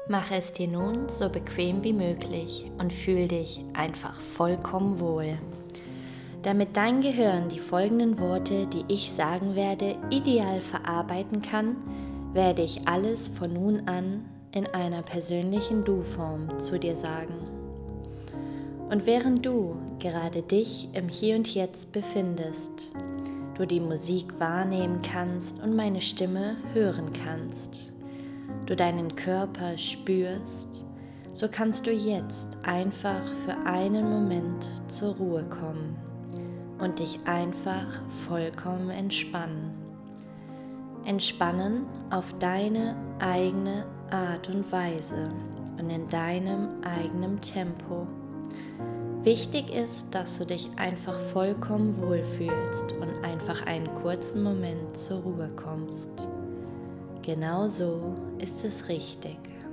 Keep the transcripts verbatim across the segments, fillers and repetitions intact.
Mache es dir nun so bequem wie möglich und fühl dich einfach vollkommen wohl. Damit dein Gehirn die folgenden Worte, die ich sagen werde, ideal verarbeiten kann, werde ich alles von nun an in einer persönlichen Du-Form zu dir sagen. Und während du gerade dich im Hier und Jetzt befindest, du die Musik wahrnehmen kannst und meine Stimme hören kannst, du deinen Körper spürst, so kannst du jetzt einfach für einen Moment zur Ruhe kommen und dich einfach vollkommen entspannen. Entspannen auf deine eigene Art und Weise und in deinem eigenen Tempo. Wichtig ist, dass du dich einfach vollkommen wohlfühlst und einfach einen kurzen Moment zur Ruhe kommst. Genau so ist es richtig.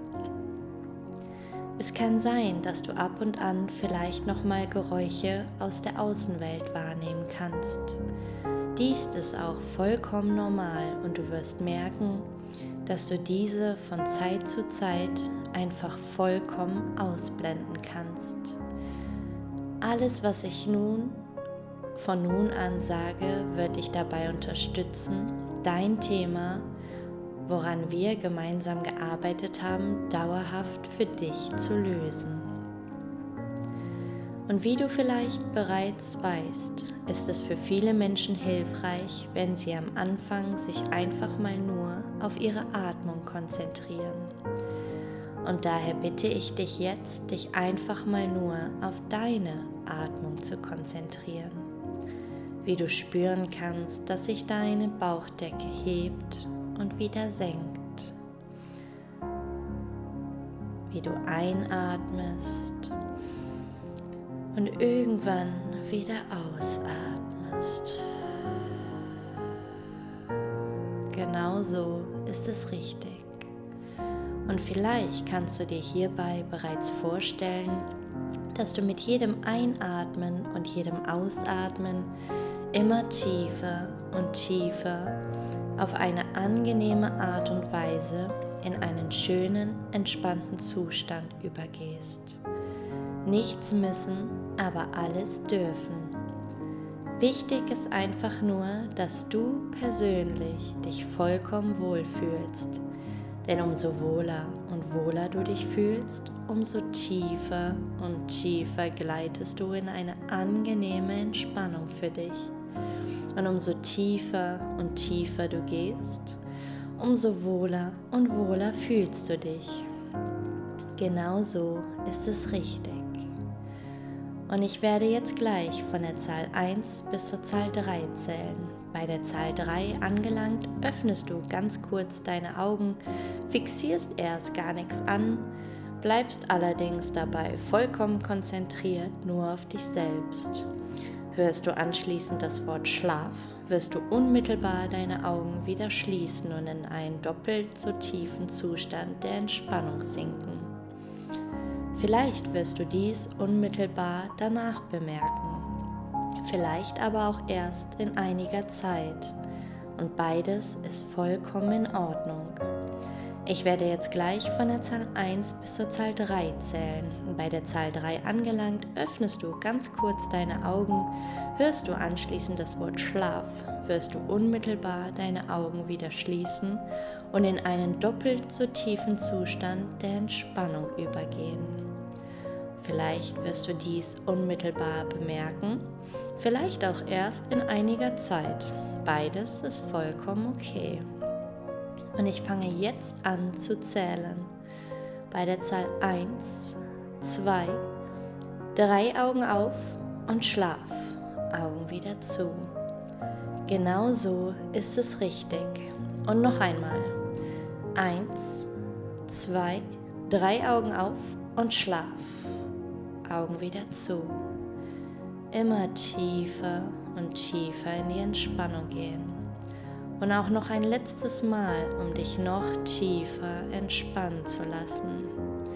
Es kann sein, dass du ab und an vielleicht nochmal Geräusche aus der Außenwelt wahrnehmen kannst. Dies ist auch vollkommen normal und du wirst merken, dass du diese von Zeit zu Zeit einfach vollkommen ausblenden kannst. Alles, was ich nun von nun an sage, wird dich dabei unterstützen, dein Thema, woran wir gemeinsam gearbeitet haben, dauerhaft für dich zu lösen. Und wie du vielleicht bereits weißt, ist es für viele Menschen hilfreich, wenn sie am Anfang sich einfach mal nur auf ihre Atmung konzentrieren. Und daher bitte ich dich jetzt, dich einfach mal nur auf deine Atmung zu konzentrieren. Wie du spüren kannst, dass sich deine Bauchdecke hebt und wieder senkt. Wie du einatmest und irgendwann wieder ausatmest. Genau so ist es richtig. Und vielleicht kannst du dir hierbei bereits vorstellen, dass du mit jedem Einatmen und jedem Ausatmen immer tiefer und tiefer auf eine angenehme Art und Weise in einen schönen, entspannten Zustand übergehst. Nichts müssen, aber alles dürfen. Wichtig ist einfach nur, dass du persönlich dich vollkommen wohlfühlst. Denn umso wohler und wohler du dich fühlst, umso tiefer und tiefer gleitest du in eine angenehme Entspannung für dich. Und umso tiefer und tiefer du gehst, umso wohler und wohler fühlst du dich. Genau so ist es richtig. Und ich werde jetzt gleich von der Zahl eins bis zur Zahl drei zählen. Bei der Zahl drei angelangt, öffnest du ganz kurz deine Augen, fixierst erst gar nichts an, bleibst allerdings dabei vollkommen konzentriert nur auf dich selbst. Hörst du anschließend das Wort Schlaf, wirst du unmittelbar deine Augen wieder schließen und in einen doppelt so tiefen Zustand der Entspannung sinken. Vielleicht wirst du dies unmittelbar danach bemerken, vielleicht aber auch erst in einiger Zeit. Und beides ist vollkommen in Ordnung. Ich werde jetzt gleich von der Zahl eins bis zur Zahl drei zählen. Und bei der Zahl drei angelangt, öffnest du ganz kurz deine Augen, hörst du anschließend das Wort Schlaf, wirst du unmittelbar deine Augen wieder schließen und in einen doppelt so tiefen Zustand der Entspannung übergehen. Vielleicht wirst du dies unmittelbar bemerken, vielleicht auch erst in einiger Zeit. Beides ist vollkommen okay. Und ich fange jetzt an zu zählen. Bei der Zahl eins, zwei, drei Augen auf und Schlaf, Augen wieder zu. Genau so ist es richtig. Und noch einmal. eins, zwei, drei Augen auf und Schlaf, Augen wieder zu. Immer tiefer und tiefer in die Entspannung gehen. Und auch noch ein letztes Mal, um dich noch tiefer entspannen zu lassen.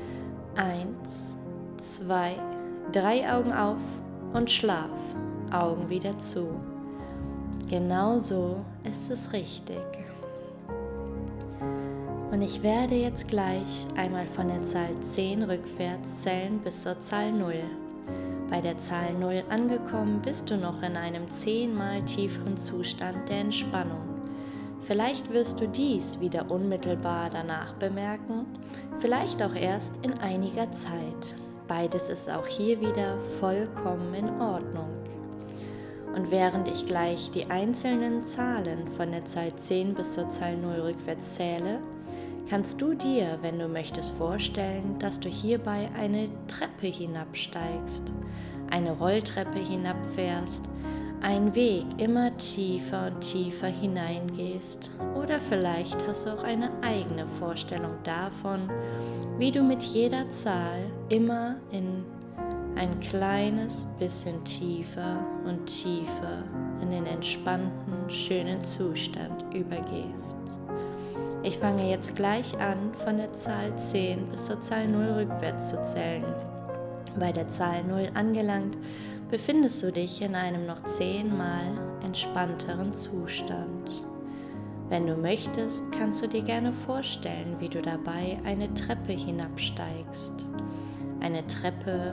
Eins, zwei, drei Augen auf und Schlaf, Augen wieder zu. Genau so ist es richtig. Und ich werde jetzt gleich einmal von der Zahl zehn rückwärts zählen bis zur Zahl null. Bei der Zahl null angekommen bist du noch in einem zehnmal tieferen Zustand der Entspannung. Vielleicht wirst du dies wieder unmittelbar danach bemerken, vielleicht auch erst in einiger Zeit. Beides ist auch hier wieder vollkommen in Ordnung. Und während ich gleich die einzelnen Zahlen von der Zahl zehn bis zur Zahl null rückwärts zähle, kannst du dir, wenn du möchtest, vorstellen, dass du hierbei eine Treppe hinabsteigst, eine Rolltreppe hinabfährst, einen Weg immer tiefer und tiefer hineingehst, oder vielleicht hast du auch eine eigene Vorstellung davon, wie du mit jeder Zahl immer in ein kleines bisschen tiefer und tiefer in den entspannten, schönen Zustand übergehst. Ich fange jetzt gleich an, von der Zahl zehn bis zur Zahl null rückwärts zu zählen. Bei der Zahl null angelangt, befindest du dich in einem noch zehnmal entspannteren Zustand. Wenn du möchtest, kannst du dir gerne vorstellen, wie du dabei eine Treppe hinabsteigst. Eine Treppe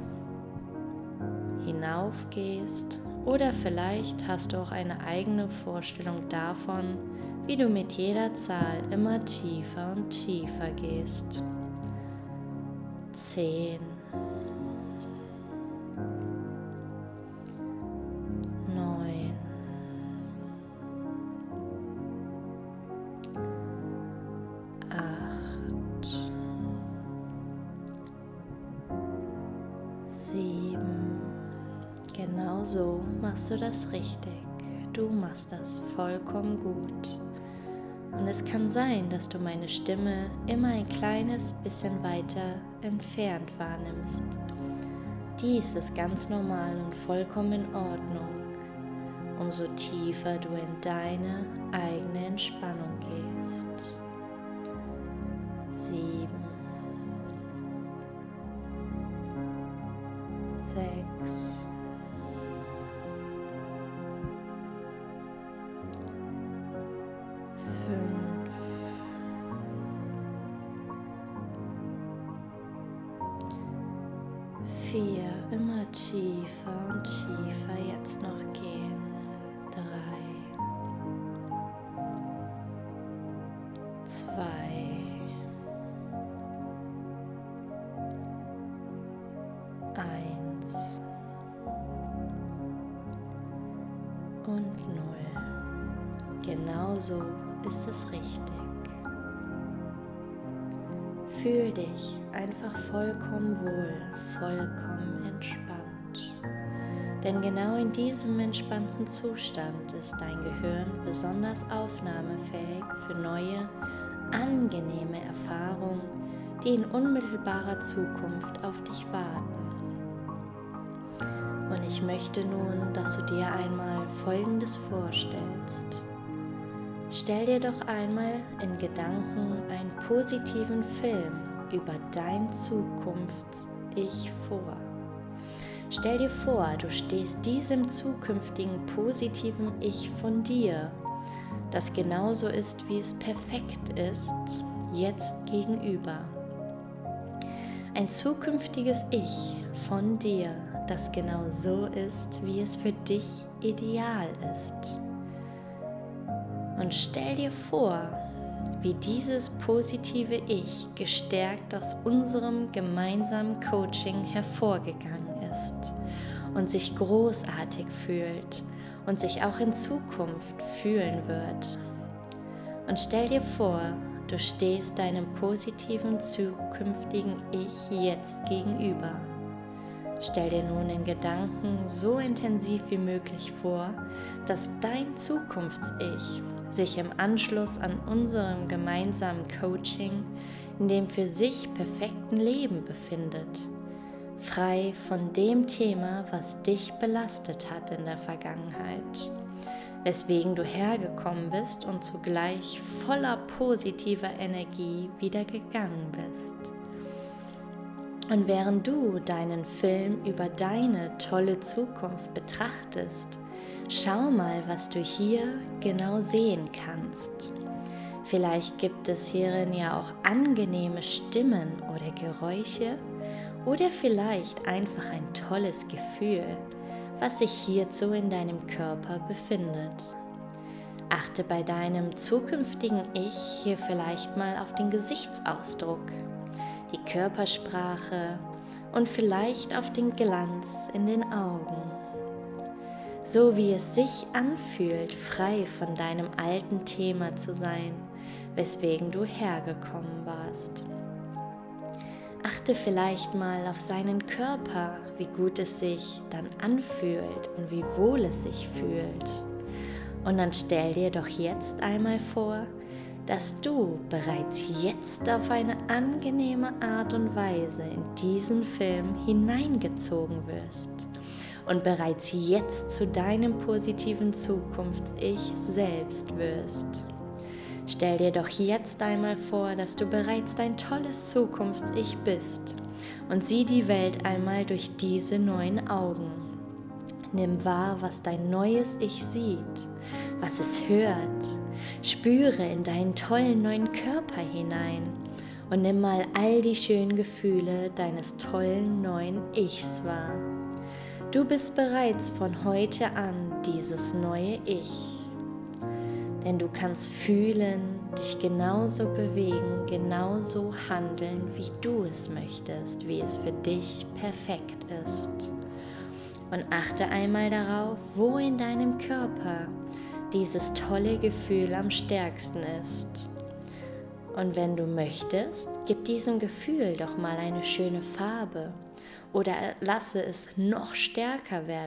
hinaufgehst, oder vielleicht hast du auch eine eigene Vorstellung davon, wie du mit jeder Zahl immer tiefer und tiefer gehst. Zehn, neun, acht, sieben. Genau so machst du das richtig. Du machst das vollkommen gut. Und es kann sein, dass du meine Stimme immer ein kleines bisschen weiter entfernt wahrnimmst. Dies ist ganz normal und vollkommen in Ordnung, umso tiefer du in deine eigene Entspannung gehst. Sieben, sechs, fünf, vier, immer tiefer und tiefer jetzt noch gehen. Drei, zwei, eins und null. Genauso ist es richtig. Fühl dich einfach vollkommen wohl, vollkommen entspannt. Denn genau in diesem entspannten Zustand ist dein Gehirn besonders aufnahmefähig für neue, angenehme Erfahrungen, die in unmittelbarer Zukunft auf dich warten. Und ich möchte nun, dass du dir einmal Folgendes vorstellst. Stell dir doch einmal in Gedanken einen positiven Film über dein Zukunfts-Ich vor. Stell dir vor, du stehst diesem zukünftigen positiven Ich von dir, das genauso ist, wie es perfekt ist, jetzt gegenüber. Ein zukünftiges Ich von dir, das genau so ist, wie es für dich ideal ist. Und stell dir vor, wie dieses positive Ich gestärkt aus unserem gemeinsamen Coaching hervorgegangen ist und sich großartig fühlt und sich auch in Zukunft fühlen wird. Und stell dir vor, du stehst deinem positiven zukünftigen Ich jetzt gegenüber. Stell dir nun in Gedanken so intensiv wie möglich vor, dass dein Zukunfts-Ich sich im Anschluss an unserem gemeinsamen Coaching in dem für sich perfekten Leben befindet, frei von dem Thema, was dich belastet hat in der Vergangenheit, weswegen du hergekommen bist und zugleich voller positiver Energie wieder gegangen bist. Und während du deinen Film über deine tolle Zukunft betrachtest, schau mal, was du hier genau sehen kannst. Vielleicht gibt es hierin ja auch angenehme Stimmen oder Geräusche oder vielleicht einfach ein tolles Gefühl, was sich hierzu in deinem Körper befindet. Achte bei deinem zukünftigen Ich hier vielleicht mal auf den Gesichtsausdruck, die Körpersprache und vielleicht auf den Glanz in den Augen. So wie es sich anfühlt, frei von deinem alten Thema zu sein, weswegen du hergekommen warst. Achte vielleicht mal auf seinen Körper, wie gut es sich dann anfühlt und wie wohl es sich fühlt. Und dann stell dir doch jetzt einmal vor, dass du bereits jetzt auf eine angenehme Art und Weise in diesen Film hineingezogen wirst und bereits jetzt zu deinem positiven Zukunfts-Ich selbst wirst. Stell dir doch jetzt einmal vor, dass du bereits dein tolles Zukunfts-Ich bist und sieh die Welt einmal durch diese neuen Augen. Nimm wahr, was dein neues Ich sieht, was es hört. Spüre in deinen tollen neuen Körper hinein und nimm mal all die schönen Gefühle deines tollen neuen Ichs wahr. Du bist bereits von heute an dieses neue Ich. Denn du kannst fühlen, dich genauso bewegen, genauso handeln, wie du es möchtest, wie es für dich perfekt ist. Und achte einmal darauf, wo in deinem Körper dieses tolle Gefühl am stärksten ist. Und wenn du möchtest, gib diesem Gefühl doch mal eine schöne Farbe oder lasse es noch stärker werden